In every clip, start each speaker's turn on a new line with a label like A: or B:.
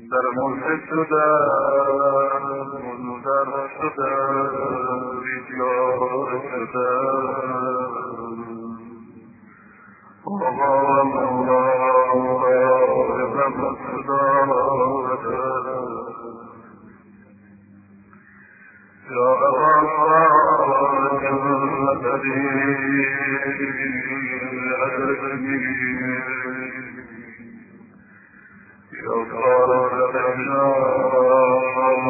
A: در مرتب شدن مزدر شدن بیدیار شدن آقا مولا رفت صدارت یا الله جلدی عددی یا خالق الجلال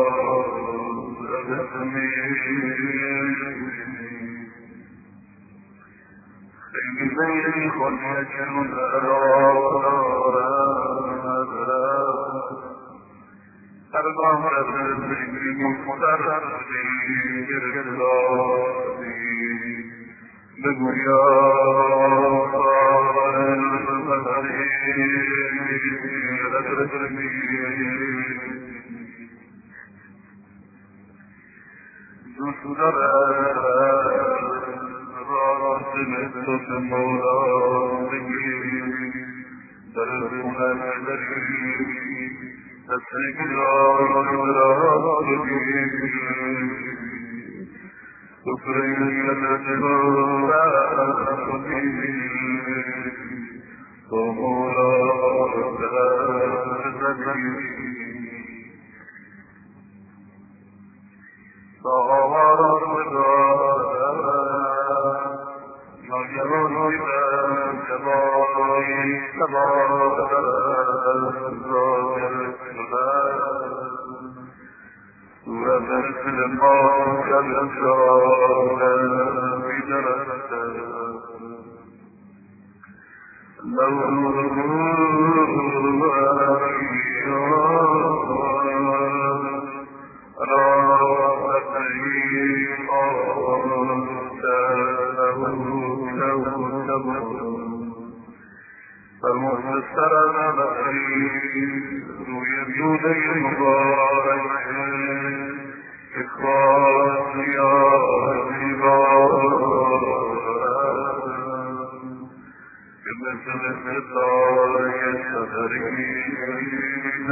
A: عددی خیلی خودت ارباب رزقی مدرسی گردادی بگو یا رزقی دوست دارد راست تو مولا بگی در خونه دری تسلیمات را بگی سفریت را بگی تو مولا بگی سوار ناجران جبایی سبا سورة الفلمان كالأسرار بدرست فالمؤسسر الأخير يبدو المبارك إخوان يا عباد بمثل الفتار يستدرين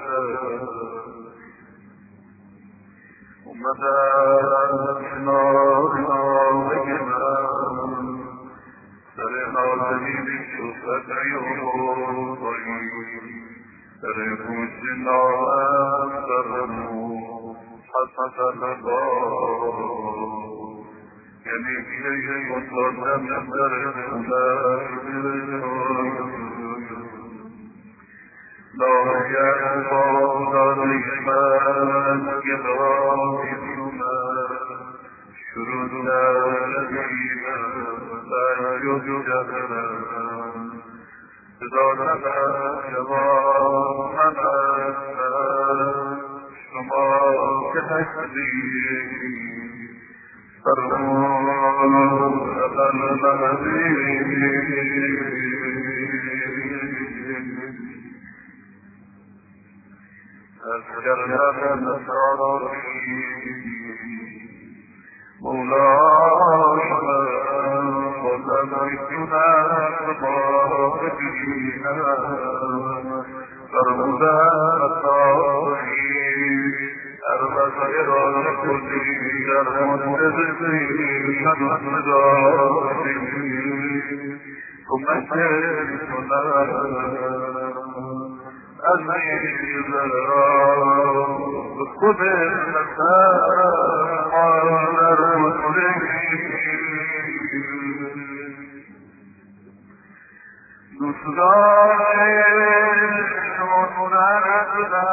A: ومدارنا وجنا سرنا زمين شفت عيون سركم الجنا أكثرهم حسن الله يعني إليه مطلق من درس لا يعبد الإيمان يضاهدنا شرودنا الذين لا يجدنا صداقنا جماعنا شما كحسدي فرمون أذكرنا النصارى مولانا وتميتنا بطاقتنا فرمودا الطاقين أربع خيرا كلي المنتزقين المدارين ثم الشيطنا الميز خذ المساء على الرسل نصدار ونرد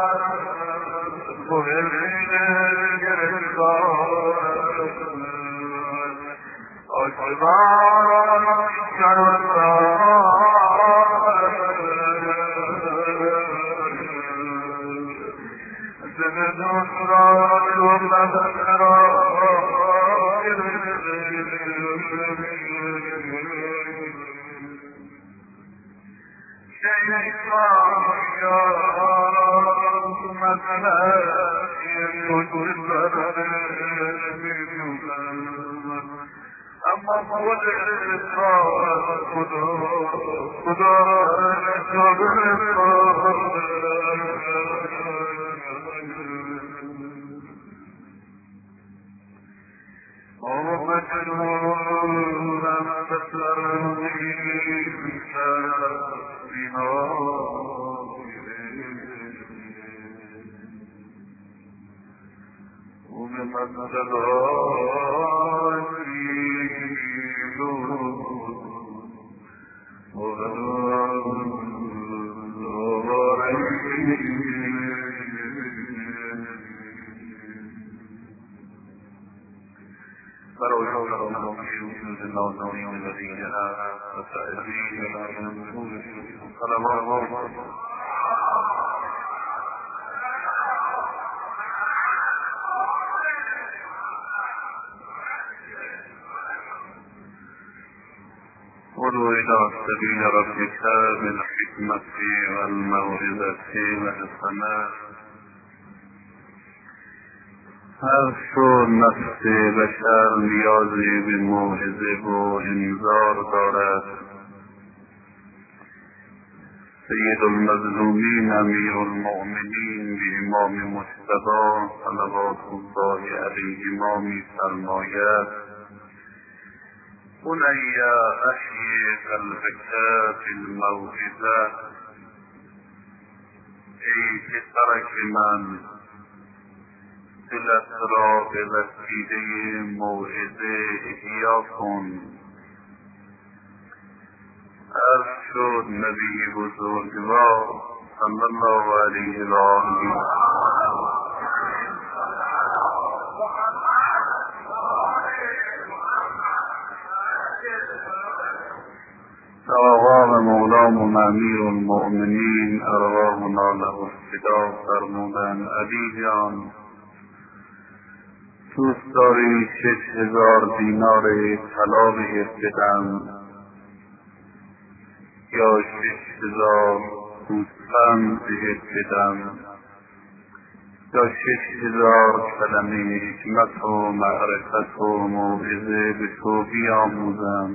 A: وهرين الجرسار أجبار شرطار خدا ادعو إلى سبيل ربك بالحكمة والموعظة الحسنة. هر شو نفس بشر نیازی به موعظه و انذار دارد. سید المظلومین امیر المؤمنین به امام مجتبی صلوات الله علیهما می فرماید: بنی احیی قلبک بالموعظه. ای پسرک من، دلت را به وسیله موعظه احیا کن. عرض شد نبی بزرگوار صلی الله علیه و آله آقا و مولام و امیر المؤمنین ارواحنا له الفدا فرمودند: علی جان، دوست داری 6000 دینار طلا بهت بدم یا 6000 گوسفند بهت بدم یا 6000 کلمه حکمت و معرفت و موعظه به تو بیاموزم؟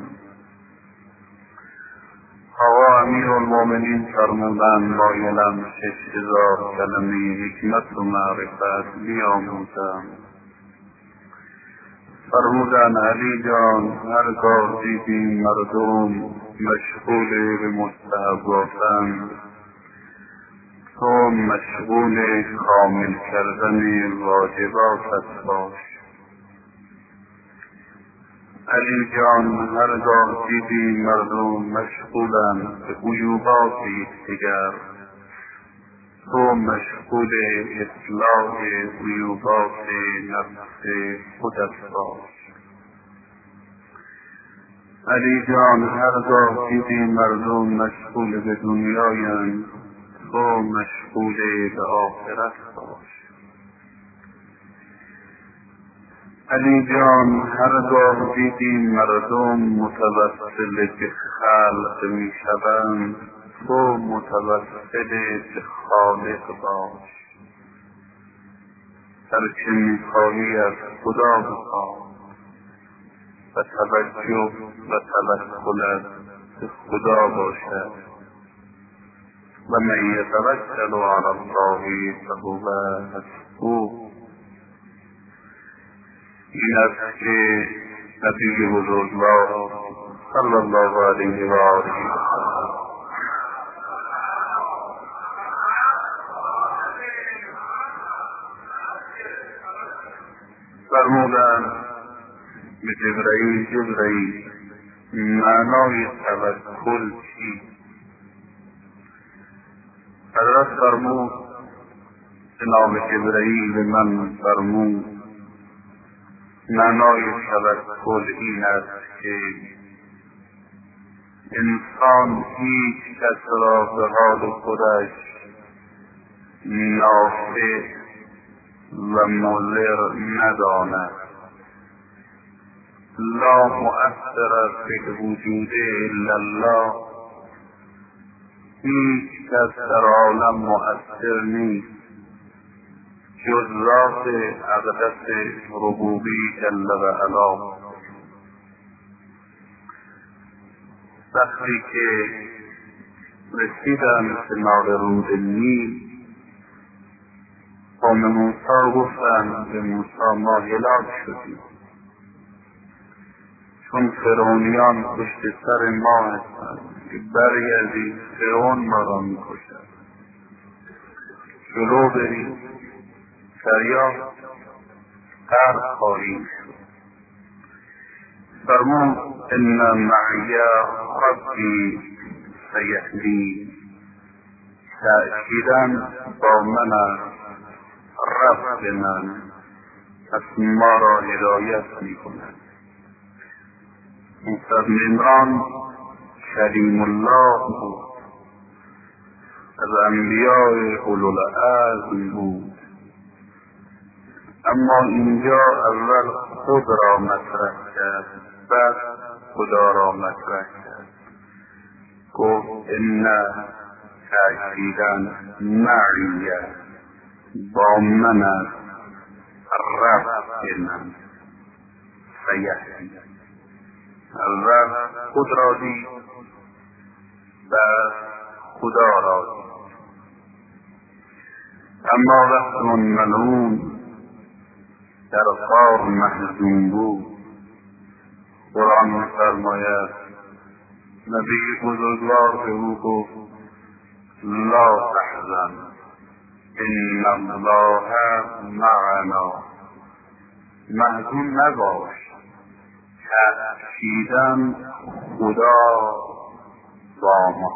A: آقا امیر المؤمنین فرمودند: مایلم 6000 کلمه حکمت و معرفت بیاموزم. فرمودند: علی جان، هرگاه دیدی مردم مشغول به مستحباتند، تو مشغول کامل کردن واجباتت باش. علی جان، هرگاه دیدی مردم مشغولند به عیوبات یکدیگر، تو مشغول اصلاح عیوبات نفس خودت باش. علی جان، هرگاه دیدی مردم مشغول به دنیایند، تو مشغول به آخرت باش. علی جان، هرگاه دیدی مردم متوسل به خلق می شوند، تو متوسل به خالق باش. هرچه می خواهی از خدا بخواه و توجه و توکلت به خدا باشد. و من یتوکل علی الله فهو حسبه. این است که نبی بزرگوار صلی الله علیه و آله فرمودند به جبرئیل: معنای توکل چیست؟ حضرت فرمود، جناب جبرئیل به من فرمود: معنای توکل این است که انسان هیچ کس را به حال خودش نافع و مضر نداند. لا مؤثر فی الوجود الا الله. هیچ کس در عالم مؤثر نیست جز ذات اقدس ربوبی جل و علا. وقتی که رسیدن به کنار رود نیل، قوم موسی گفتند به موسی: ما هلاک شدیم، چون فرعونیان پشت سر ما هستند، که برگردی فرعون ما را می‌کشد. جلو بریم، فریاد غرق خواهیم شد. فرمود ان معی ربی سیهدین، تأکیداً با من است رب من، پس ما را هدایت میکند. موسی بن عمران کلیم الله بود، از انبیاء اولوالعزم بود، اما اینجا اول خود را مطرح کرد، بعد خدا را مطرح کرد. گفت ان تأکیداً معی، با من است رب من سیهدین. اول خود را دید، بعد خدا را دید. اما وقت ملعون در غار محزون بود، قرآن می‌فرماید نبی بزرگوار به او گفت لا تحزن ان الله معنا، محزون نباش، تأکیداً خدا با ما.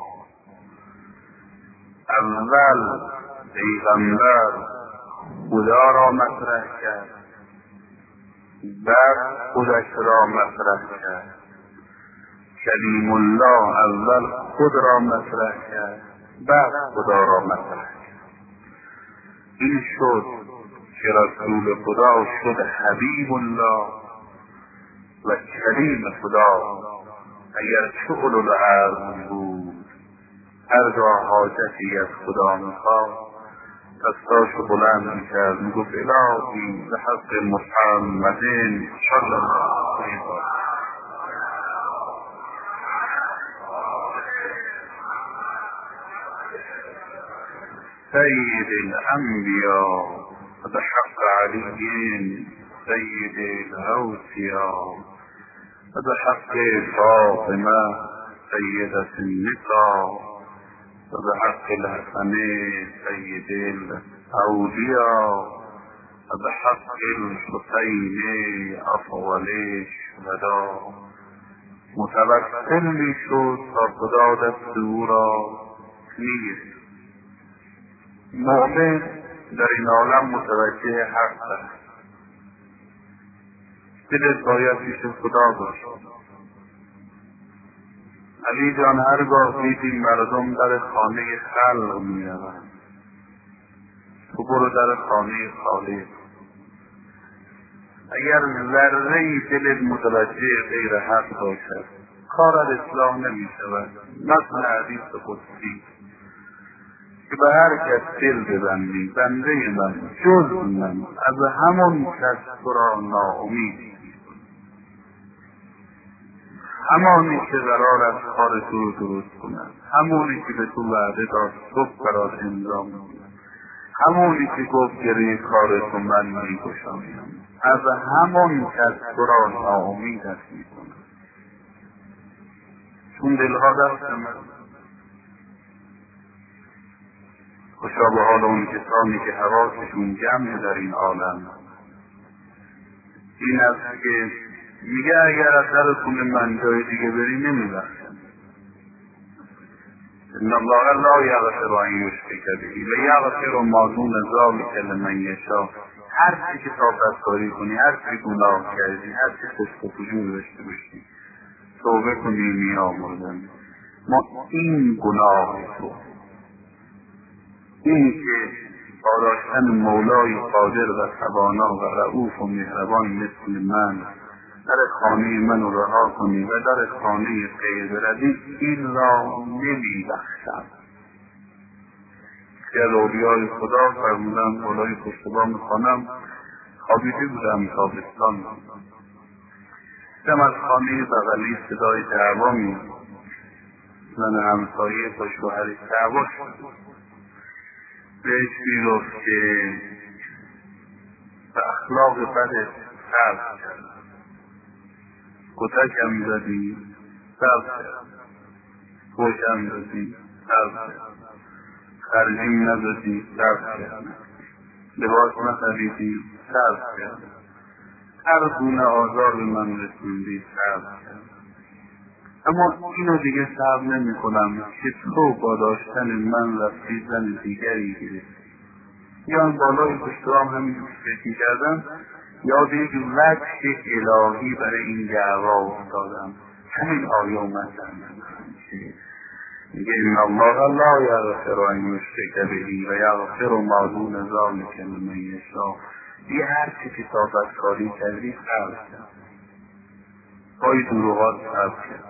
A: اول پیغمبر خدا را مطرح کرد، بعد خودش را مطرح کرد. کلیم الله اول خود را مطرح کرد، بعد خدا را مطرح کرد. این شد که رسول خدا شد حبیب الله و کلیم خدا. اگر شغل العزم بود، هرگاه حاجتی از خدا میخواد دستاشو بلند میکرد، میگفت الهی به حق محمد صلی الله علیه و سید الانبیاء به حق علی سید الاوصیاء و به حق فاطمه سیدة النساء و به حق الحسن سید الاولیاء و به حق الحسین افضل الشهداء. متوسل میشد تا خدا دست او را میگرفت. مؤمن در این عالم متوجه حق است، دلت باید پیش خدا باشد. علی جان هرگاه دیدی مردم در خانه خلق میروند، تو برو در خانه خالق. اگر ذره‌ای دلت متوجه غیر حق باشد، کارت اصلاح نمیشود. مثل حدیث قدسی که به هر کس دل ببندی، بنده من جز من از همون کس تو را ناامید، همانی که قرار است کار تو رو درست کند، همونی که به تو وعده داد صبح برات امضا می‌کند، همونی که گفت گره کار تو من می‌گشایم، از همون کس تو را ناامید است می‌کند. چون دلها دست من. خوشا به حال اون کسانی که حواسشون جمع در این عالم. این است که میگه اگر از در خونه من جای دیگه بری نمیبخشم. ان الله لا یغفر ان یشرک به و یغفر ما دون ذلک لمن یشاء. هر چی که بدکاری کنی، هر چی گناه کردی، هر چی فسق و فجور داشته باشی، توبه کنی میامرزم. ما این گناه تو، این که با داشتن مولای قادر و توانا و رؤوف و مهربان مثل من در خانه من رو رها کنی و در خانه غیر بروی، این را نمیبخشم. که از اولیای خدا فرمودم اولای پشتبان خانم خوابیده بودم تابستان، دم از خانه بغلی صدای دعوا میاد، من همسایه با شوهرش دعوا شد. بهش میگفت که به اخلاق بدت صبر کرد، کتکم زدی صبر کرد، خوشم زدی صبر کرد، خرجیم ندادی صبر کرد، لباس نخریدی صبر کرد، هر گونه آزار به من رسوندی صبر کردم، اما اینو دیگه صبر نمی کنم که تو با داشتن من رفتی زن دیگری گرفتی. یا بالای پشترام همین فکر کردم یاد یک وجه الهی برای این دعوا افتادم. همین آیه اومد در من میگه ان الله لا یغفر ان یشرک به و یغفر ما دون ذلک لمن یشاء. یه هر چی که طاقت کاری کردی صبر کرد، پای دروغات صبر کرد،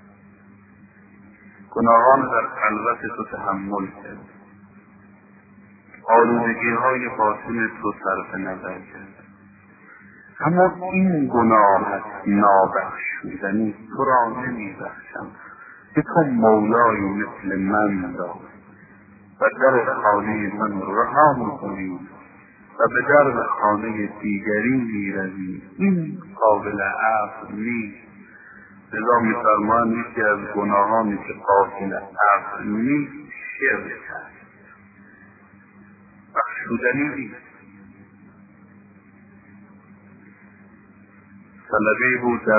A: گناهان در خلوت تو تحمل کرد، آلودگی های باطن تو صرف نظر کرد. اما این گناه هست نابخشودنی، تو را نمیبخشم که تو مولای مثل من دار و در خانه من رها میکنی و به در خانه دیگری میروی. این قابل عفو نیست. لذا میفرمایند یکی از گناهانی که قابل عفو نیست شرک است، بخشودنی نیست. طلبه بود در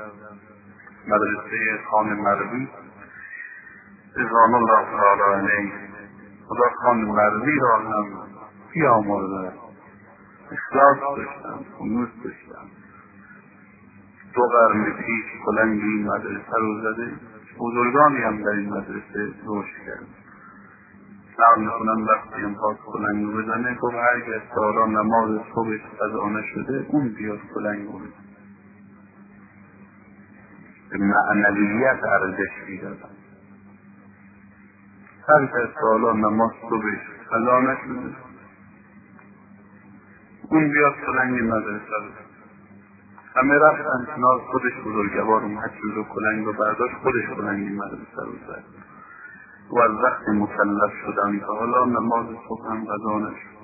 A: مدرسه خان مروی رضوان الله تعالی علیه، خدا خان مروی را هم بیامرزد، اخلاص داشتم، خنوس داشتم. 2 قرن پیش کلنگ این مدرسه رو زده، بزرگانی هم در این مدرسه رشد کرد. نقل میکنم وقتی هم خواست کلنگ رو بزنه گفت هرگز تا نماز صبح اذان شده اون بیاد کلنگ رو بزنه. به معنویت ارزش میدادم. هرگز تا نماز صبح اذان شده اون بیاد کلنگ مدرسه رو. همه رفتن کنار، خودش بزرگوار اومد جلو کلنگ رو برداشت، خودش کلنگ مدرسه رو زد و از وقت مکلف شدن تا حالا نماز صبح هم قضا نشد.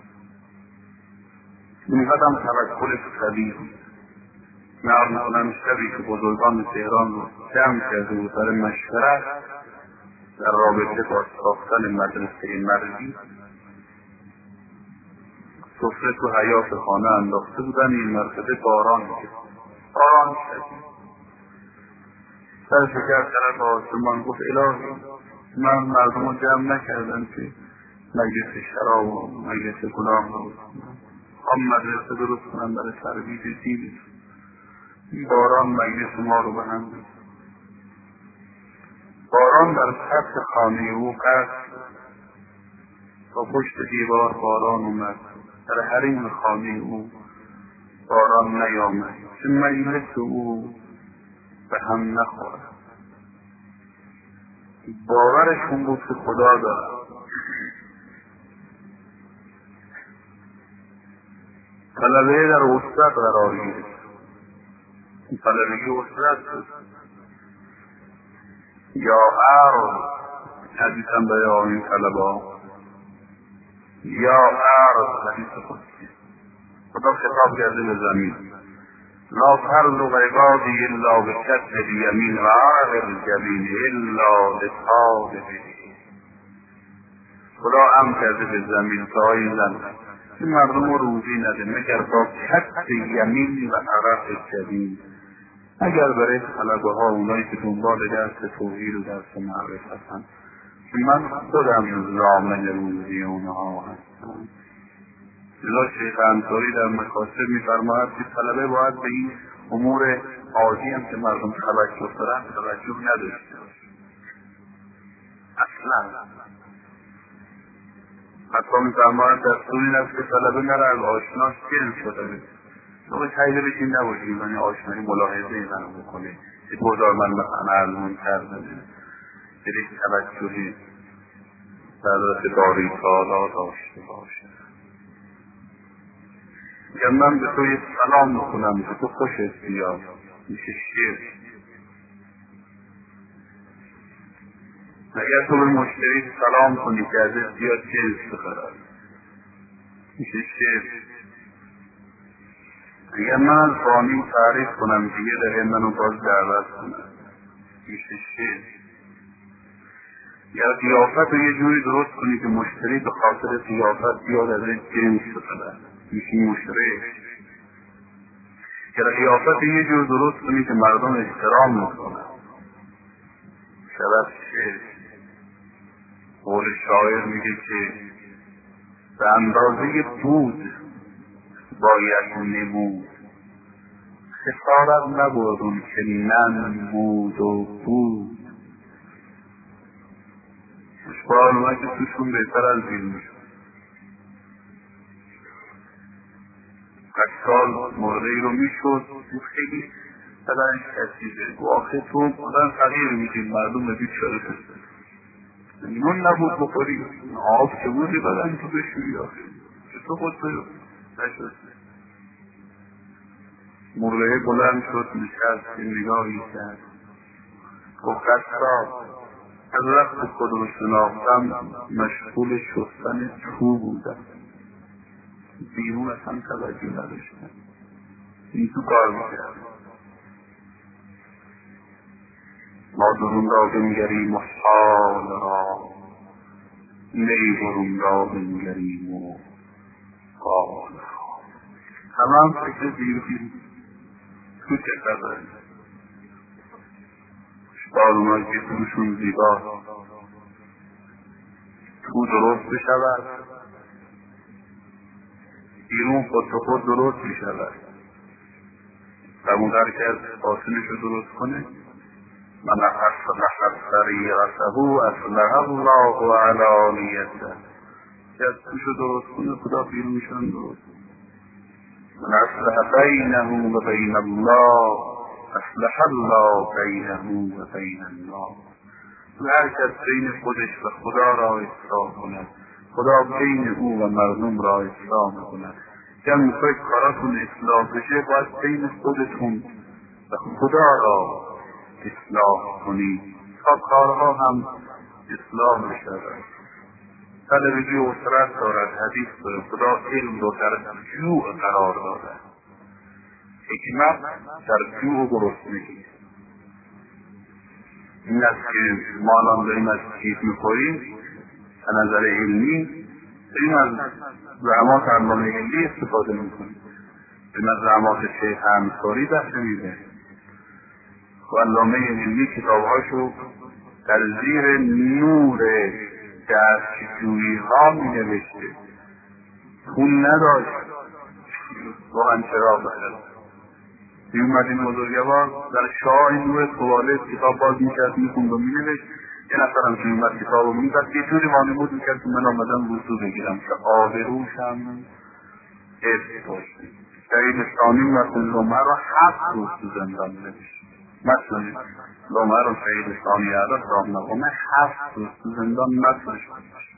A: این قدم توکل قوی بود. نقل میکنم شبی که بزرگان تهران رو جمع کرده بود برای مشورت در رابطه با ساختن مدرسه مروی، سفره تو حیاط خانه انداخته بودن. این مرتبه باران شدید. سر فکر طرف آسمان گفت الهی من مردم رو جمع نکردم که مجلس شراب و مجلس گناه رو هم مدرسه درست کنم برای ترویج دین. باران مجلس ما رو به هم بود. باران در سطح خانه او قصد با پشت دیوار باران اومد، در حریم خانه او باران نیامد که مجلس او به هم نخورد. باورشون بود که خدا دارد. طلبه در وسط قرار گرفت. طلبگی وسط بود. یا عرض حدیثم به این طلبه یا عرض حدیث خودی خدا خطاب کرده به زمین لا ترزق عبادی الا بکتب الیمین و عرق الجبین الا لطالب. خدا امر کرده به زمین تا این زن این مردم رو روزی نده مگر با کتب یمین و عرق جبین، اگر برای طلبه ها اونایی که دنبال درس توحید و درس معرفتن که من خودم ضامن روزی اونها هستم. لذا شیخ انصاری در مکاسب میفرماید که طلبه باید به این امور عادی هم که مردم توجه دارن توجه نداشته باشه اصلا. حتی میفرماید دستور این است که طلبه نره از آشناش جنس شده تو تایده بشین نباشی، یعنی آشنایی ملاحظه ایزن بکنه که بزار من مثلا علمون کرده یک توجهی در داری تالا داشته باشه. میگم من به تو یک سلام میکنم که تو خوشت بیاد، میشه شیر. اگر تو به مشتری سلام کنی که ازت بیاد جنس بخرد میشه شیر. اگر من از فانی تعریف کنم دیگه در منو باز دعوت کنم میشه شیر. یا ضیافت رو یه جوری درست کنی که مشتری به خاطر ضیافت بیاد از این جنس بخرد میشه مشتری. که قیافت یه جور درست کنی که مردم احترام میکنن. شبت چه قول شاعر میگه که به اندازه بود باید نمود، خسارت نبودون که ننمود و بود. اشبال اومد که توشون بهتر از این میشون. قصال مرغی رو میشد خیلی بدنش کسیده گو آخه تو بدن فقیر میدیم مردم ببید شده کسته نون نبود بخوری آب که بودی بدن تو بشوری آخه که تو خود تو نشد. مرغه بلند شد نشست نگاهی کرد گفت قصال از وقت خود رو شناختم مشغول شستن تو بودم، بیرون اصلا توجه نداشتم، این تو کار میکرد. ما درون را بنگریم و حال را، نی برون را بنگریم و حال را. همه هم فکر بیرون تو چه قدر اشبال اونایی که توشون زیبا تو درست بشود بیرون خود به خود درست میشود. همونقدر که از باطنش رو درست کنه من اصلح سریرته اصلح الله علانیته، که از توش رو درست کنه خدا بیرونشان درست. من اصلح بینه و بین الله اصلح الله بینه و بین الله. هر کس بین خودش و خدا را اصلاح کند خدا بین او و مردم را اصلاح میکند. که میخواید کاراتون اصلاح بشه باید بین خودتون و خدا را اصلاح کنید تا کارها هم اصلاح بشود. طلبگی اسرت دارد، حدیث دارد، خدا علم رو در جوع قرار دارد، حکمت در جوع و گرسنگی. این است که ما الان داریم از چیز میخوریم از نظر علمی داریم از زعمات علامه هندی استفاده میکنیم، داریم از زعمات شیخ انصاری بحث میده و علامه هندی کتابهاشو در زیر نور دستجویی ها می نوشته، پول نداشت واقعا چرا بخیر بیومد این بزرگوار در شاه نور توالت کتاب باز میکرد میخوند و مینوشت. یه نفرم که اومد کتاب رو میزد یه جوری وانمود میکرد که من آمدم وضو بگیرم که آبروشم حفظ باشه. شهید ثانی مثل لومه رو 7 روز تو زندان نوشت. مثلا لومه رو شهید ثانی عدد راه نقومه 7 روز تو زندان مثلش باشه.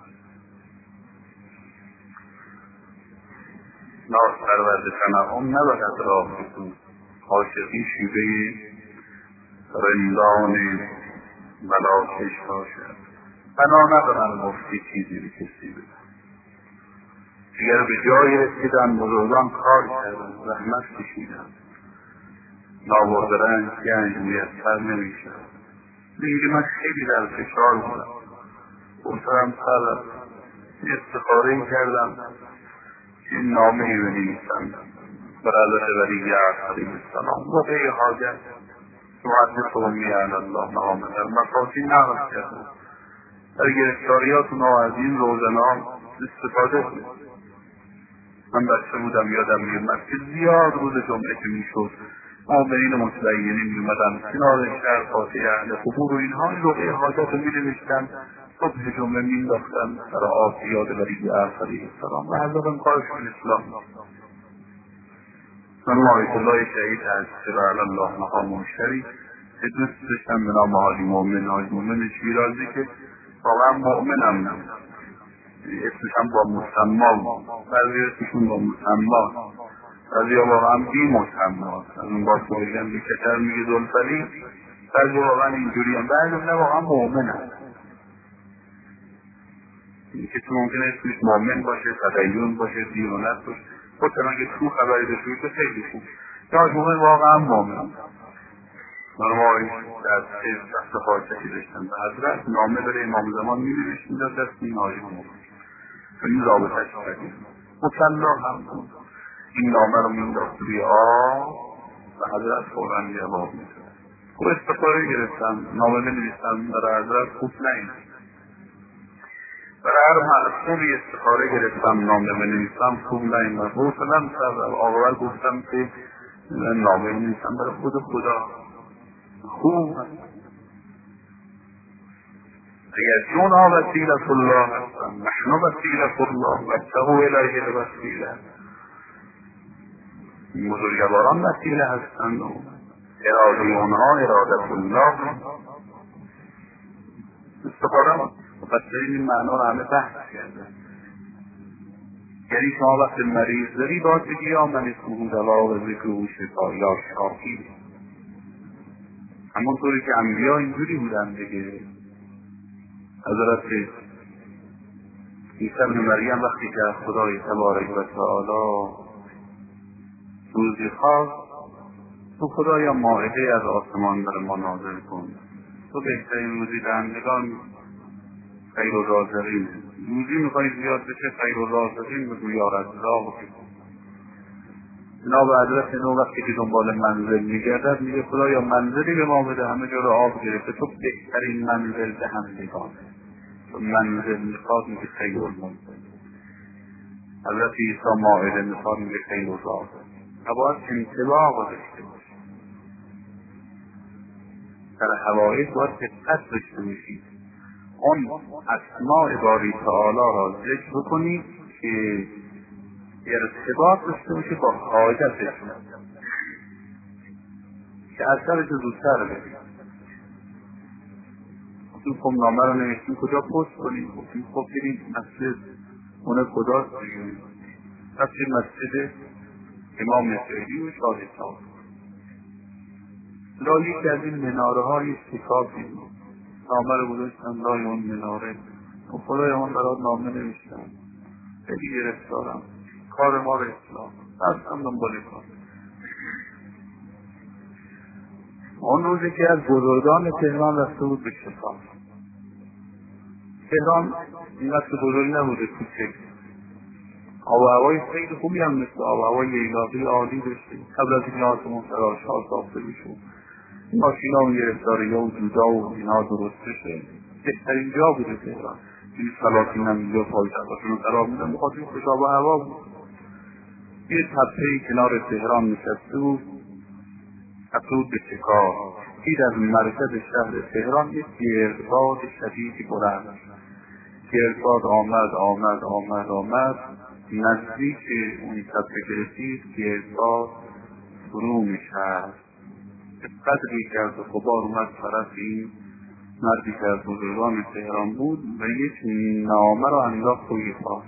A: ناز پرورد تنعم نباید راه بسود، عاشقی شیوه رندان ملاکش باشد. بنا ندارن مفتی چیزی به کسی بدن. اگر به جایی رسیدن بزرگان کار کردن زحمت کشیدن ناورد رنج گنج میسر نمیشد. میگه من خیلی در فشار بودم گفتم سر استخاره کردم که نامه‌ای بنویسم برادر ولی علیه السلام و به حاجت محدث امی علی الله نامه در مفاتی نقل کرد. در گرفتاریاتون از این روزنام استفاده کنید. من بچه بودم یادم میومد که زیاد روز جمعه که میشد مؤمنین متدینین میومدن کنار شهر فاتحه اهل قبور و اینها این روغه حاجت رو مینوشتن صبح جمعه مینداختن سر آب یاد ولی علیه السلام و حضرت کارشون اسلام. من آیت الله شهید از سر الله مقام مشتری که دوست داشتم به نام حالی مؤمن حالی مؤمن شیرازی که واقعا مؤمنم نمید اسمش هم با مسما بعضی اسمشون با مسما بعضی واقعا بی مسما از اون با سویلن بیکتر میگه دلفلی بعضی واقعا اینجوری هم بعضی واقعا مؤمنم. این که تو ممکنه اسمش مؤمن باشه تدیون باشه دیانت باشه خودتون اگه تو خبری داشتید که خیلی خوب یا مؤمن واقعا مؤمن. نرمایش در سیز دست خواهشتی داشتن به حضرت نامه بره امام زمان می‌نوشتن در دست این آیه مبارک و این رابطه‌اش کردیم مطلع هم این نامه رو مینداخت روی آب و حضرت فوراً جواب میده. خوب استفاده گرفتم، نامه بنویسم برای حضرت خوب نیم. برای هر معصومی استفاده گرفتم نامه بنویسم خوب نیم. و حوصله‌ام سر آقابل گفتم که نامه بنویسم برای خود خدا خوب هست. اگر جونا وسیلت الله هستن، نحن وسیلت الله وابتغوا الیه الوسیله. بزرگواران وسیله هستند و اراده اونها ارادت الله. استفاده مفسرین این معنا رو همه بحث کرده. یعنی شما وقت مریض داری باید بگی یا من اسمه دوا و ذکر و شفا یا شافی. همونطوری که انبیا اینجوری بودن دیگه. حضرت عیسی ابن مریم وقتی که از خدای تبارک و تعالی روزی خواست، تو خدایا مائده از آسمان بر ما نازل کن، تو بهترین روزی دهندگان خیر و رازقین. روزی میخوایی زیاد بشه، خیر و رازقین بگو یا رزاق. جناب حضرت نو وقتی که دنبال منزل میگردد میگه خدایا منزلی به ما بده، همه جا رو آب گرفته، تو بهترین منزل دهندگان. تو منزل میخواد میگه خیر و منزل. حضرت عیسی مائده میخواد میگه خیر و رازق. باید انطباق داشته باشه. در حوائج باید دقت داشته باشید. اون اسماء باری تعالی را ذکر بکنید که ارتباط داشته باشه با حاجتش، که اثرش رو زودتر بگید. گفتیم خب نامه رو نوشتیم کجا پست کنیم؟ گفتیم خب بریم مسجد، اونه کجاست بگیم؟ رفتیم مسجد امام نصیری و شاهستان. لالی که از این مناره های شکافی بود، نامه رو گذاشتم لای اون مناره. و خدای من برات نامه نوشتم، خیلی گرفتارم، کار ما رو اصلاح دستم دنبال کار. اون روزی که از بزرگان تهران رفته بود به شفا. تهران اینقدر بزرگ نبوده، کوچک. آب و هوای خیلی خوبی هم مثل آب و هوای لیلاقی عالی داشته. قبل از این آسمون فراش‌ها ساخته میشد، ماشینا و گرفتاری و جودا و اینا درست بشه. بهترین جا بوده تهران. این سلاطین هم اینجا پایتختاشون رو قرار میدن، بخاطر خوش آب و هوا بود. یه تپه‌ای کنار تهران نشسته بود، رفته بود به چکار. دید از مرکز شهر تهران یک گردباد شدیدی بلند. گردباد آمد نزدیک اون تپه رسید. گردباد فرو می‌شد. قدری که از غبار اومد طرف این مردی که از بزرگان تهران بود و یک نامه رو انداخت روی پاش.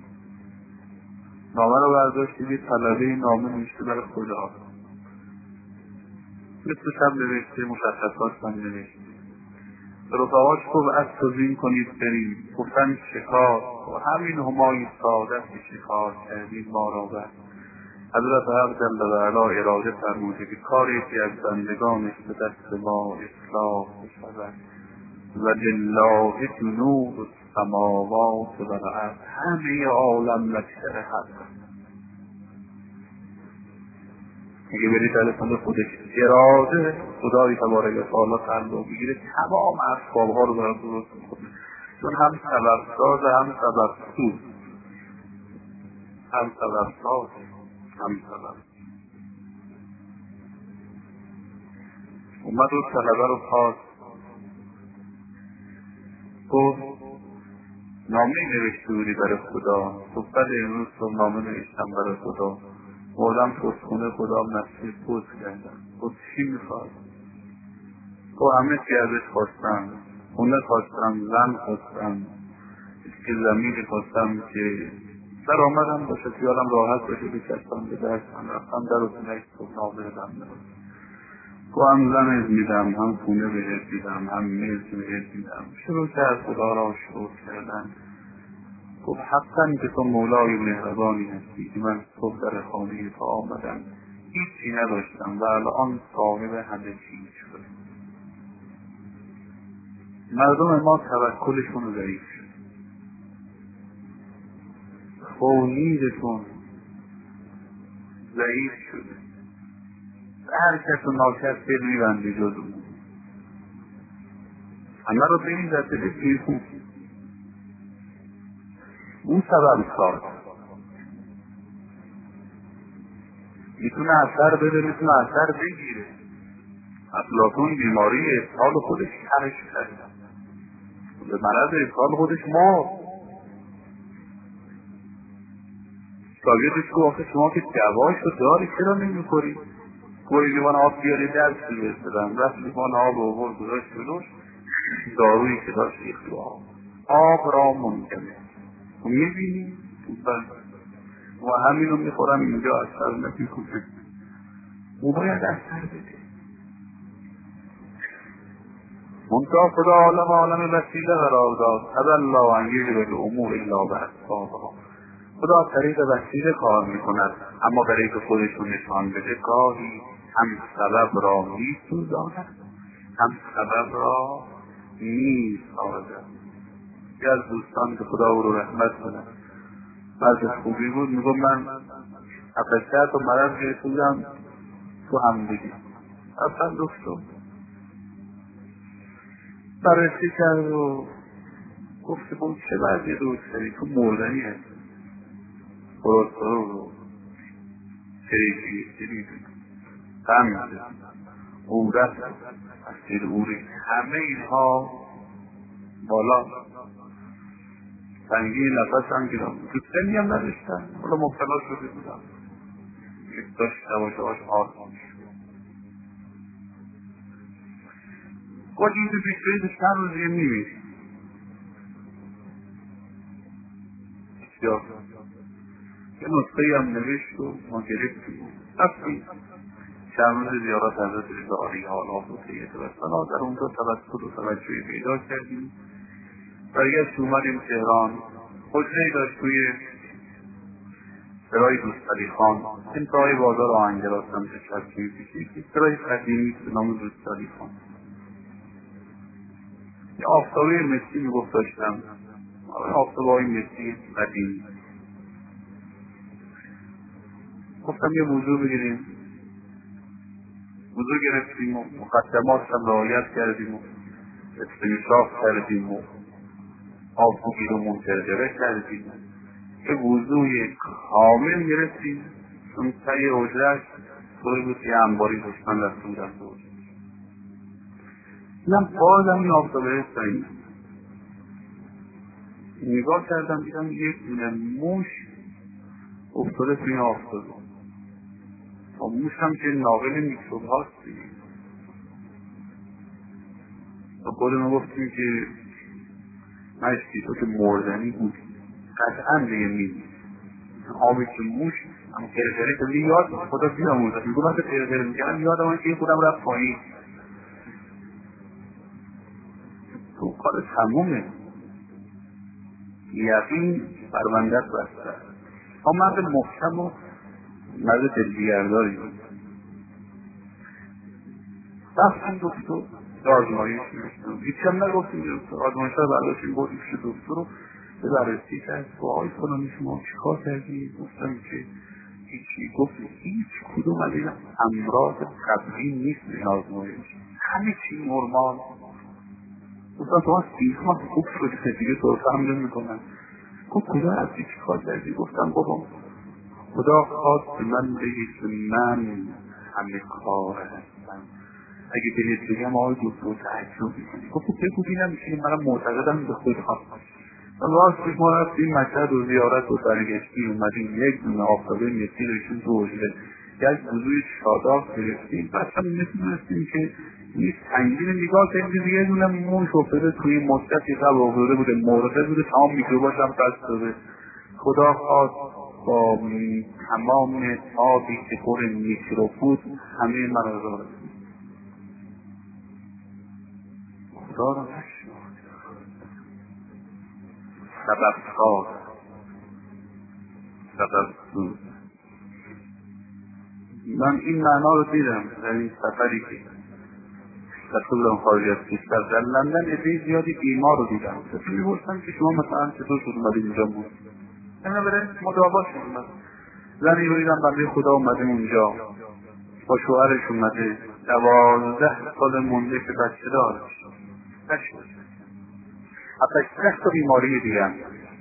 A: نامه رو برداشت، یه طلبه نامه نوشته برای خدا. مثل شب نوشته، مشخصات هم نوشته. به رفقاش خوب از توزین کنید بریم. گفتن شکار و همین همای سعادت شکار کردید ما را بر. حضرت حق جل و علا اراده فرموده که کاری که از بندگانش به دست ما اصلاح بشود و لله جنود السماوات و الارض. همه عالم لشکر حق. اگه برید تلفن خودش اراده خدای تبارک و تعالی تعلق بگیره، تمام اسباب‌ها رو برای درست می‌کنه. چون هم سبب‌ساز هم سبب‌سوز، هم سبب‌ساز هم سبب. اومد و طلبه رو خواست، گفت نامه نوشته بودی برای خدا. گفت بله امروز تو نامه نوشتم برای خدا. بردم پستخونه خدا مسجد پست کردم. گفت چی میخواد؟ گفت همه چی ازش خواستم، خونه خواستم، زن خواستم، که زمین خواستم که در آمدم باشه، خیالم راحت باشه، بکشتم به درستم. رفتم در و خونهش صبح نامه دادم. گفت هم زن میدم، هم خونه بهت میدم، هم میز بهت میدم. شروع کرد خدا را شروع کردن. گفت حقا که تو مولای مهربانی هستی که من صبح در خانه تو آمدم، هیچی نداشتم و الان صاحب همه چیز شد. مردم ما توکلشون ضعیف شد، توحیدشون ضعیف شده. هر کس و ناکس دل میبنده جز همه رو بریزد به بیرون. اون سبب ساز میتونه اثر بده، میتونه اثر بگیره. افلاطون بیماری اسهال خودش ترش کرد، به مرض اسهال خودش ما شاگردش که آخه شما که دواشو داری چرا نمیخوری؟ گوی لیوان آب بیاری درس بزدن، رفت لیوان آب اوور گذاشت جلوش، دارویی که داشت ریخت آب را منجمه میبینی و همینو میخورم اینجا اثر نمیکنه. او باید اثر بده. منطقه خدا عالم وسیله قرار داد. هذا الله انگیز به امور الا به اسبابها. خدا طریق وسیله کار میکند، اما برای که خودشون نشان بده گاهی هم سبب را میسوزاند هم سبب را میسازد. یکی از دوستان که خدا او رو رحمت کنه بعد خوبی بود میگم من اپسیت و مرض گرفتم تو هم دیدیم اصلا دکتر بررسی کرد و گفت بود چه وضعی دکتری تو مردنی هست خلاصارو رو تریجی غم عورت اصیر اوری همه اینها بالا سنگی نفس هم گیرم تو سنی هم نداشتن حالا مبتلا شده بودم داشت دواشهاش آسان شد گفت این تو بیشتری چند روزی میمیری یا یه نسخه هم نوشت و ما گرفتیم رفتیم چند روز زیارت حضرت رضایی حالا و سید و سنا در اونجا توسط و توجهی پیدا کردیم. برگشت اومدیم تهران. حجره‌ای داشت توی سرای دوستعلی خان انتهای بازار آهنگرا سمت چپ می‌کشید. سرای قدیمی به نام دوستعلی خان. یه آفتابه مسی میگفت داشتم. آفتابه‌های مسی قدیمی. گفتم یه وضو بگیریم. وضو گرفتیم و مقدمات هم رعایت کردیم و استنشاق کردیم و آب بگیر و منتظره کردیم. یه وضوی کامل گرفتیم چون تایی حجرش طوری بود که انباری دشمن رفته بودن بود. اینم بازم این آفتابه سایی نگاه کردم دیدم یک موش افتاده توی آفتابه و موش هم که ناقل میکروب هاست و خودمون گفتیم که مشتی تو که مردنی بود قطعا دیگه میدید آبی که موش هم قرقره که یاد خدا بیاموزد میگو وقت قرقره میگم یادم من که خودم رفت پایین تو کار تمومه یقین برمندت بسته اما مرد محکم و مرد دلبیگرداری رفتیم دکتر آزمایش میشتم هیچ هم نگفتیم دکتر آزمایش ها برداشتیم بردیم پیش دکتر رو به بررسی کرد سوال کنم شما چی کار کردی؟ گفتم که هیچی. گفت هیچ کدوم از این امراض قبلی نیست این آزمایش همه چی نرمال. گفتم تو سیخ ما خوب شده دیگه تو فهم نمی‌کنن. گفت کجا هستی چی کار کردی؟ گفتم بابا خدا خواست من بگید که من همه کار هستم. اگه بهت بگم آقای دکتر تعجب می‌کنی. گفت بگو ببینم میشه منم معتقدم به خود خواست. راستش ما رفتیم مشهد و زیارت و برگشتیم اومدیم یک دونه آفتابه مسی داشتیم تو حجره یک وضوی شاداب گرفتیم بعد هم نمی‌دونستیم که این سنگین نگاه کردیم دیگه دونه موش افتاده توی مدتی قبل افتاده بوده مرده بوده تمام میکروباش هم بست داده. خدا خواست با تمام آبی که پر میکروب بود همه مرضا رسید. خدا را نشناخت سبب کار سبب سوز. من این معنا رو دیدم در این سفری که رفته بودم خارج از کشور در لندن عده زیادی بیمار رو دیدم. می‌پرسیدم که شما مثلا چطور شد اومدید اینجا بود؟ اینا برای مداوا شدم. زنی رو دیدم بنده خدا اومدیم اونجا با شوهرش اومده 12 سال مونده که بچه دار نشد. حتی 10 تا بیماری دیگه هم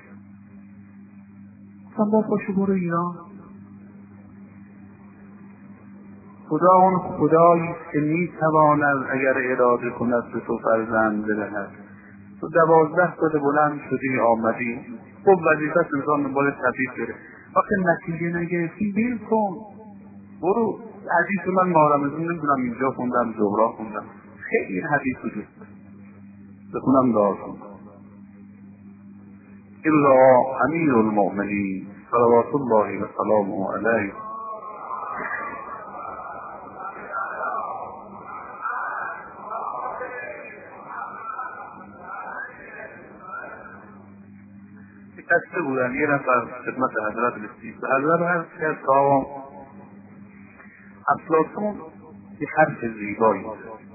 A: گفتم با پاشو برو ایران. خدا اون خدایی که میتواند اگر اراده کند به تو فرزند بدهد. تو 12 سال بلند شدی آمدی، خب وظیفت انسان باید تبدیل بره. وقتی نتیجه نگرفتی بیل کن، برو. حدیث من مارمزون نمیدونم اینجا خوندم زهرا خوندم، خیلی حدیث وجود بخونم دار کن. الا امیر المؤمنین صلوات الله و سلامه علیه کسی بودن. یه نفر خدمت حضرت رسید، به حضرت عرض کرد که افلاطون یه حرف زیبایی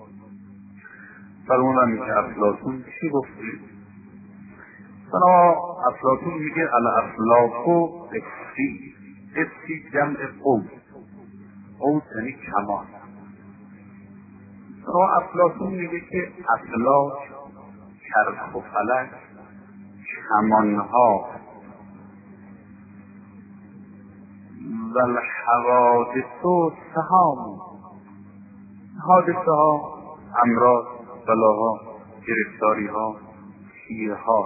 A: فرمودن که افلاطون چی گفتی؟ بنا افلاطون میگه الافلاکو اسی جمع قوس یعنی کمان. بنا افلاطون میگه که افلاک چرخ و فلک کمانها و الحوادث و سهام، حادثه ها، امراض، بلاها، گرفتاری ها، تیرها.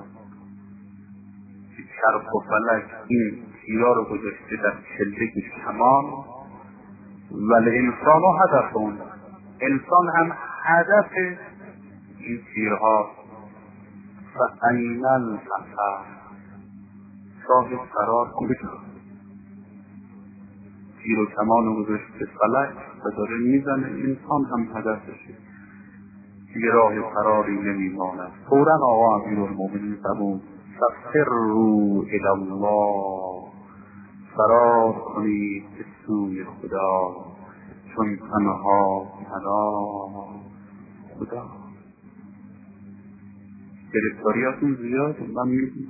A: چرخ و فلک این تیرها رو گذاشته در چله کمان ولی انسان ها هدف اون، انسان هم هدف این تیرها. فَأَيْنَ الْفَقَرُ صاحب قرار کجا؟ تیر و کمان رو گذاشته فلک و داره میزنه، انسان هم هدفشه، یه راه قراری نمیماند. فوراً آقا امیرالمومنین فرمود فَفِرُّوا إِلَى اللَّهِ، فرار کنید به سوی خدا، چون تنها خدا. گرفتاریاتون زیاده، من میدونم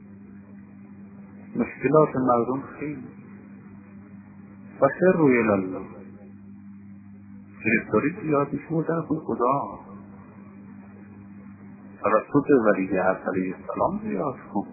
A: مشکلات مردم خیلی. فَفِرُّوا إِلَى اللَّهِ، گرفتاری زیاد میشه در خدا. توسط ولی علیه السلام زیاد کن.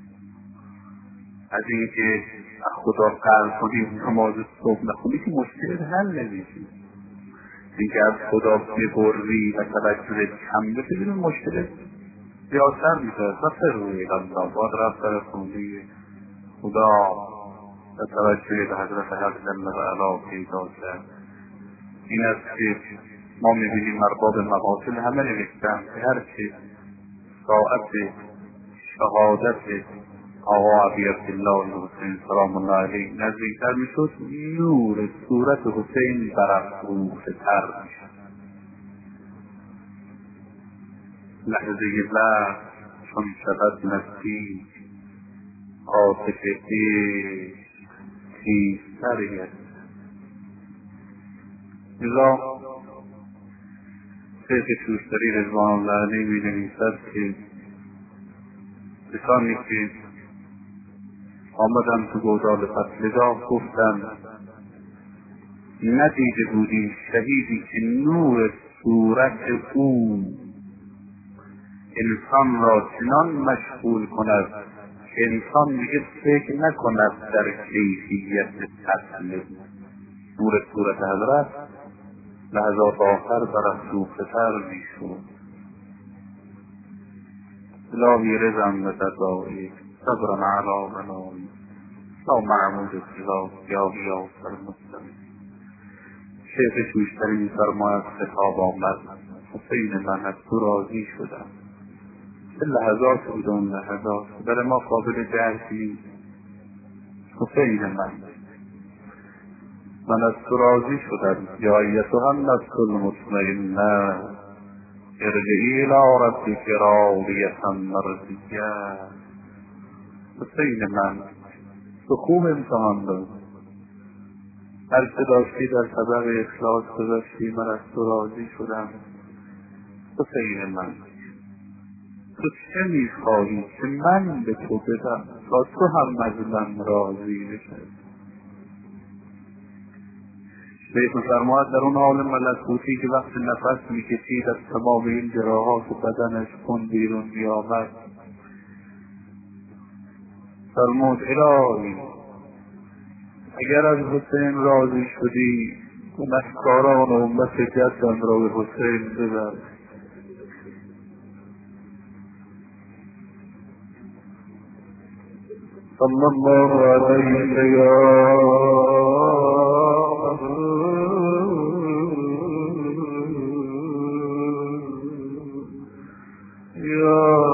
A: از این که خدا قرض کنیم نماز صبح نخونی که مشکلت حل نمیشه. این که از خدا ببری و توجه کم بشه ببین مشکلت زیادتر میشه. فَفِرُّوا إِلَى اللَّه، باید رفت در خونه خدا و توجه به حضرت حق جل و علا پیدا کرد. این است که ما میبینیم ارباب مقاصد همه نوشتن که هر چه ساعت شهادت آقا ابی عبدالله حسین سلام الله علیه نزدیکتر میشد، نور صورت حسین برافروخته تر میشد. لحظه لحظه چون شود نزدیک آتش عشق تیزتر گردد. لذا شیخ شوستری رضوان الله علیه می‌نویسد که کسانی که آمدن تو گودال فصلگاه گفتند ندیده بودیم شهیدی که نور صورت او انسان را چنان مشغول کند که انسان دیگه فکر نکند در کیفیت تسلیم. نور صورت حضرت لحظات آخر برافروخته‌تر میشد. الهی رضا و تداعی صبرا علی بلایی لا معمود سوا یا فرمستقیم. شیخ شوشتری می‌فرماید خطاب آمد حسین من از تو راضی شدم. چه لحظات بود اون لحظات برای ما قابل درکی. حسین من از تو راضی شدم. یا ایتها النفس المطمئنه ارجعی الی ربک راضیة مرضیة. حسین من تو خوب امتحان داد، هر چه داشتی در سبب اخلاص گذاشتی، من از تو راضی شدم. حسین من تو چه میخواهی که من به تو بدم تا تو هم از من راضی بشی؟ بیت فرماید در اون حال ملکوتی که وقت نفس میکشید از تمام این جراحات بدنش خون بیرون میآمد، فرمود الهی اگر از حسین راضی شدی گنهکاران امت جدم را به حسین ببر. صلی الله علیه یا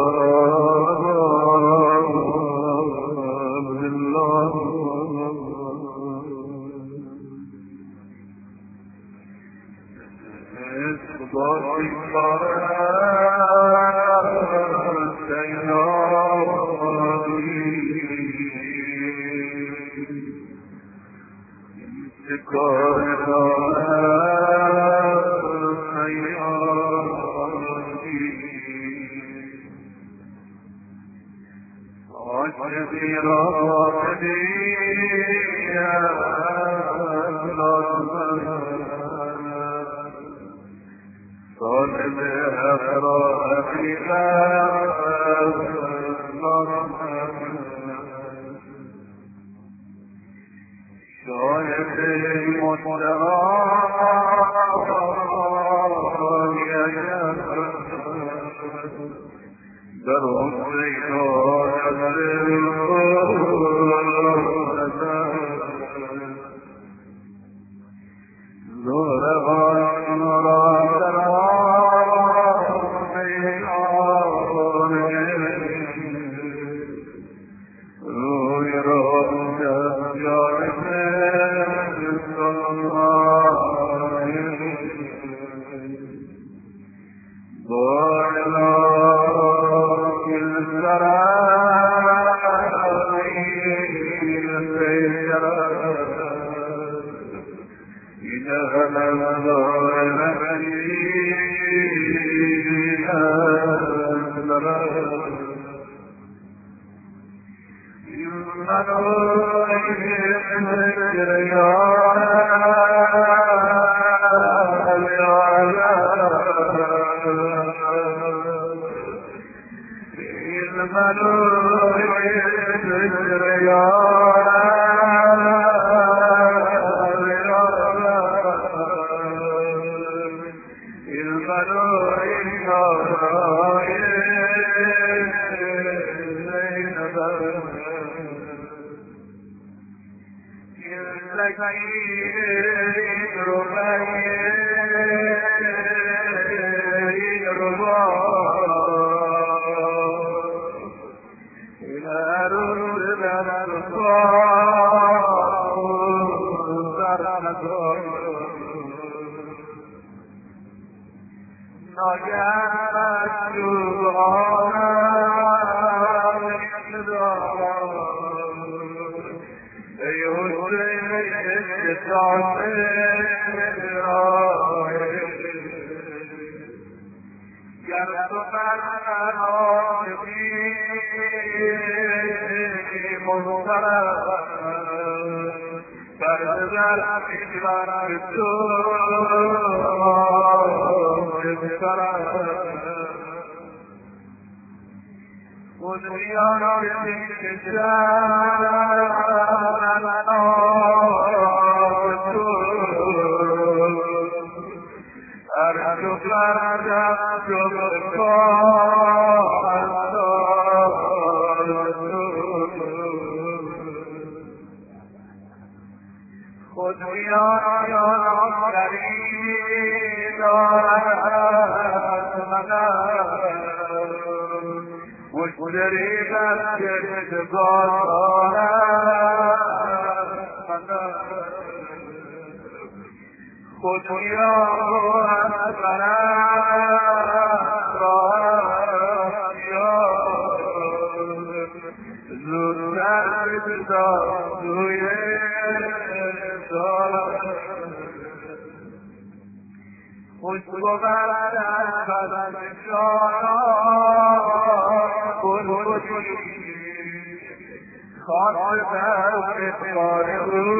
A: خاطر افتخار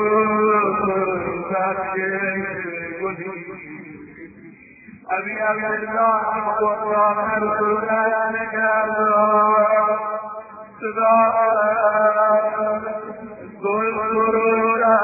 A: ابي الله قرآن رسولان صدا گل غرورا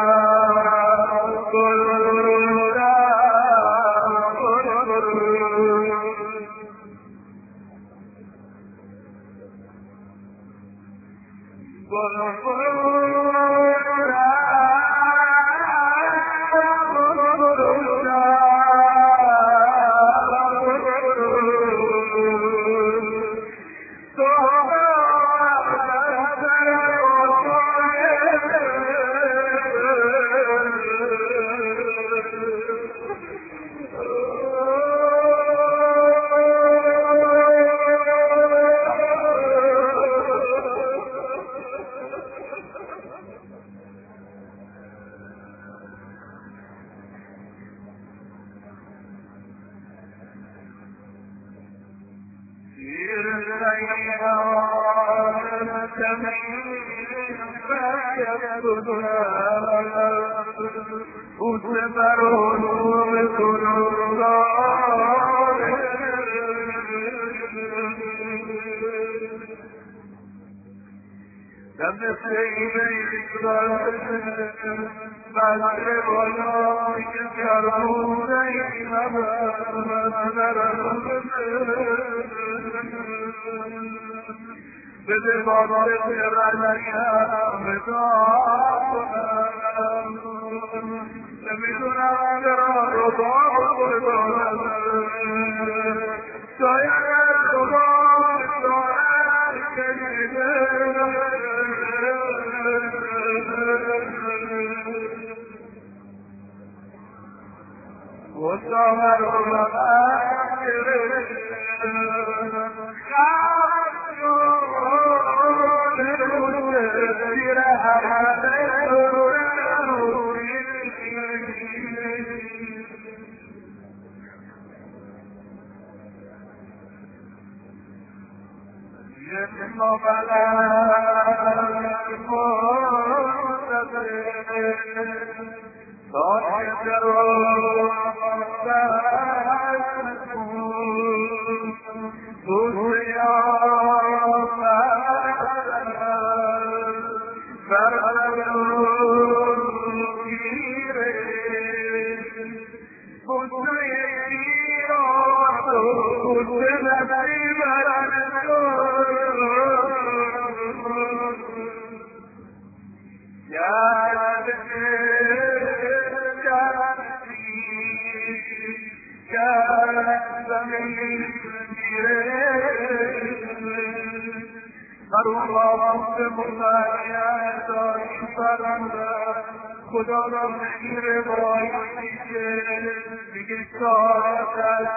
A: خدا را مهیر بایی که دیگه ساعت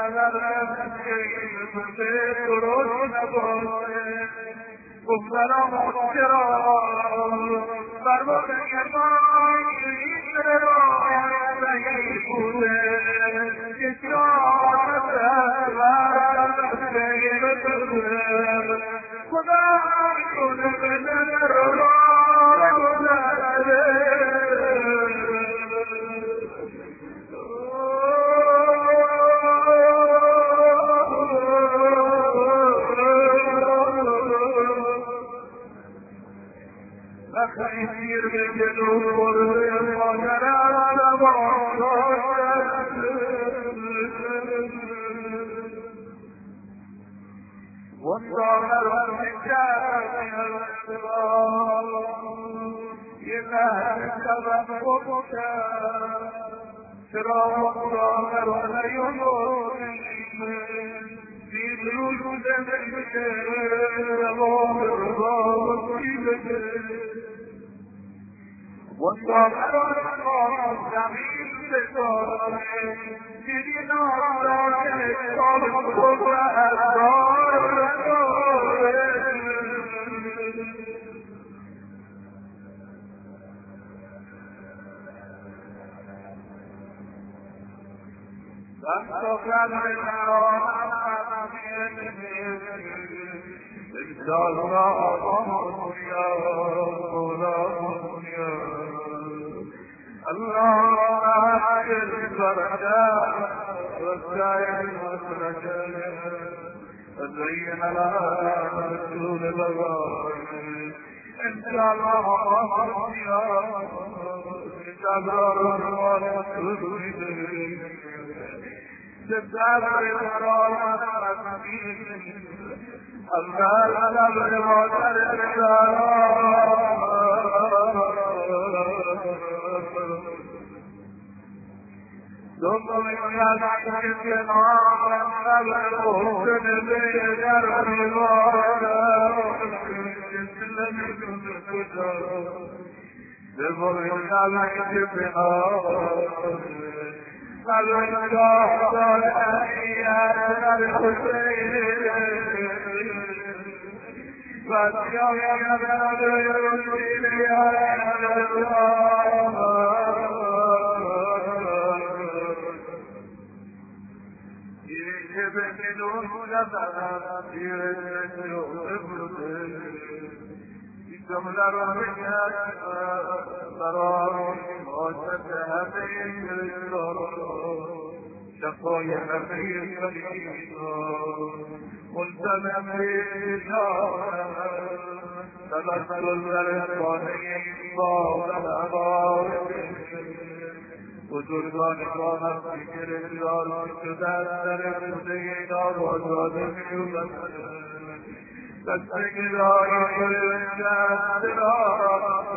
A: درست نباشه گفتنم چرا برباد یمانی روایت نگی بوده که ساعت درست خدا کنه به نظر را خیر به جلو اللهم احسن البركات والسائر المسركات وزين لنا رسول الله ان شاء الله يا تدار ورسول تدار الله على بالمعتر ثم من يدعك النار والمحسن بيدر الوارد ثم من يدعك النار الوجاه والأحياء الحسين فاتيوم يمنى يرسل يا الله يبكدون لبنا يبكدون جملة ربنا قرار وتتهبين للضرر شقوي نبي الكريم ملتزم بالله تبسل الرحيم بعض الأبار وجربان كانت فكر الرجال تتأثر بسيدنا وزاد من تستقرار الجاسرات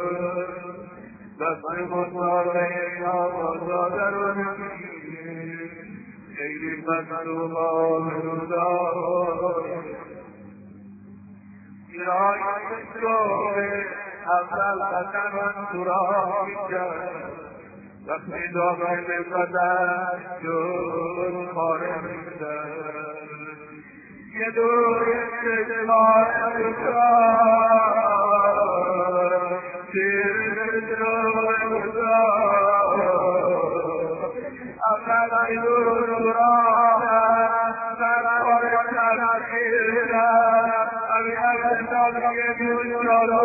A: تسلم عليها وزاد المسير كيف تسلم الهدى يا يسوع أفضل أكرم ترابك تقصد من القدر جور خارجك يدور استجمار الإسرار سير الإسرار أفضل يدور الراحة فرقك الأخيرة أبي أبدال يدور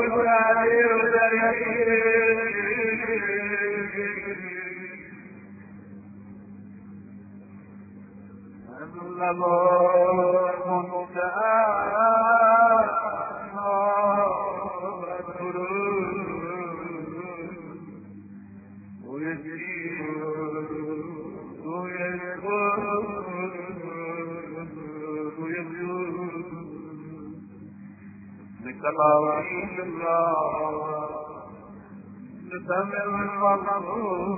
A: نتمر المغفور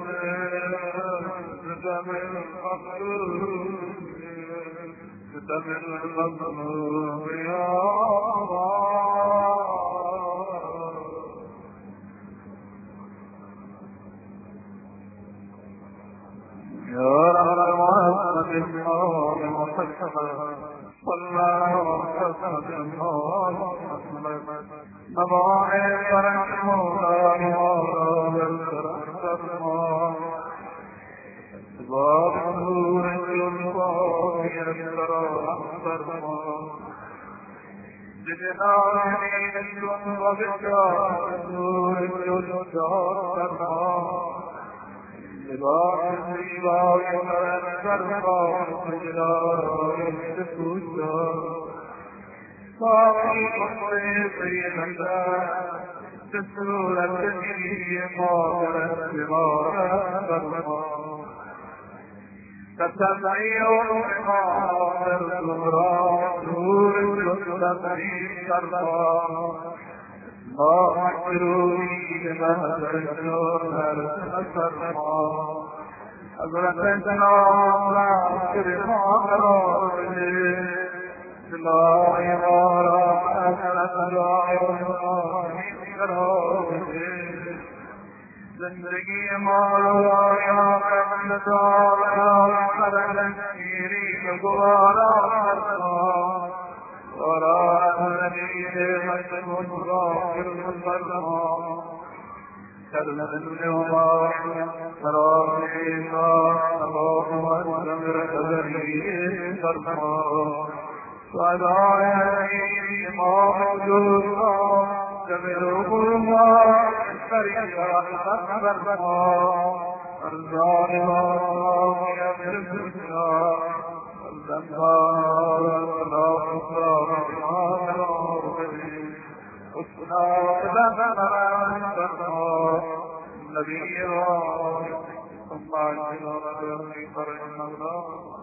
A: نتمر المغفور نتمر المغفور يا رب محمد النور محمد صلى وسلم نبائك رحمه تسلول التجري قادر السماء تتبعيون قادر الغراء نور التبعي شرطا ما أحروني لمهد الجوهر أسرطا أزرتنا لا أكرم أقراري لا يرى أسرط لا يرى زندگی مارا یا قبل دارا قبل شیری گوارا ورا الذي مسلم ظاهر المرضى كلمة اليوم سرابيها اللهم أسلم ركبه فرما
B: فدای موجودها جميلهما فريقا فرقا ارزانها يملكنا الزنبار النبي ثم عجل في فرح الله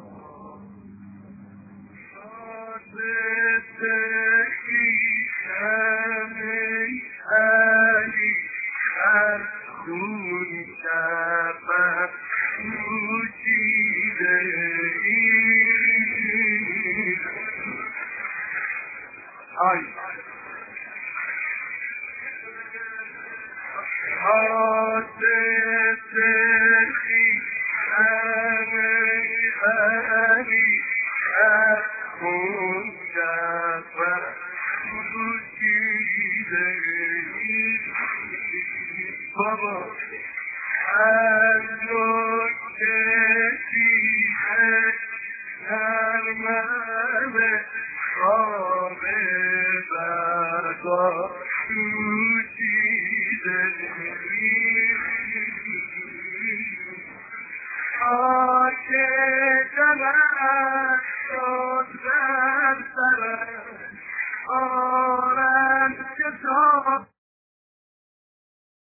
C: Okay.